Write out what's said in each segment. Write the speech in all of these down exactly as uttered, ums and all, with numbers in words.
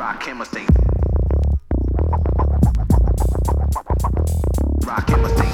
Rakim Estate. Rakim Estate.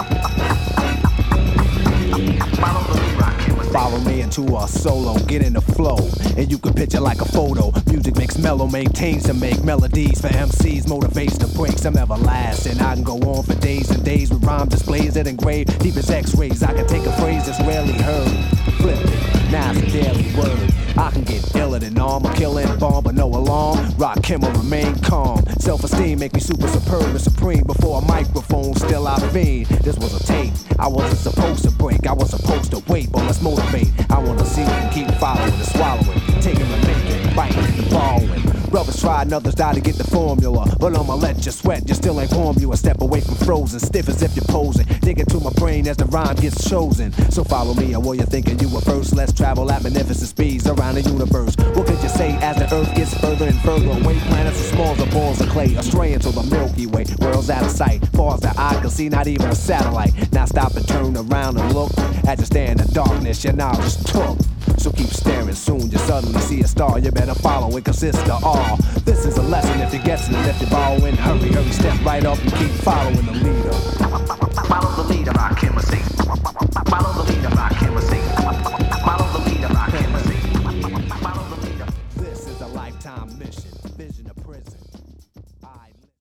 Follow the Rakim Estate. Follow me into a solo, get in the flow, and you can picture like a photo. Music makes mellow, maintains to make melodies for M Cs, motivates to break some everlasting. I can go on for days and days with rhyme displays that engrave deep as X-rays. I can take a phrase that's rarely heard, flip it, now it's a daily word. I can get iller than arm, a killing bomb, but no alarm. Rakim will remain calm. Self-esteem make me super superb and supreme. Before a microphone, still I fiend. This was a tape. I wasn't supposed to break. I was supposed to wait, but let's motivate. I wanna see and keep following and swallowing, taking and making, biting and borrowing. Brothers try and others die to get the formula, but I'ma let you sweat. You still ain't warm. You a step away from frozen, stiff as if you're posing. Dig into my brain as the rhyme gets chosen. So follow me, and while you're thinking you were first, let's travel at magnificent speeds around the universe. What could you say as the earth gets further and further away? Planets as small as balls of clay, astray into the Milky Way. World's out of sight, far as the eye can see, not even a satellite. Now stop and turn around and look. As you stare in the darkness, your knowledge took. So keep staring, soon you suddenly see a star. You better follow, it consists of all. This is a lesson if you're guessing, and if you're borrowing, hurry, hurry, step right up and keep following the leader.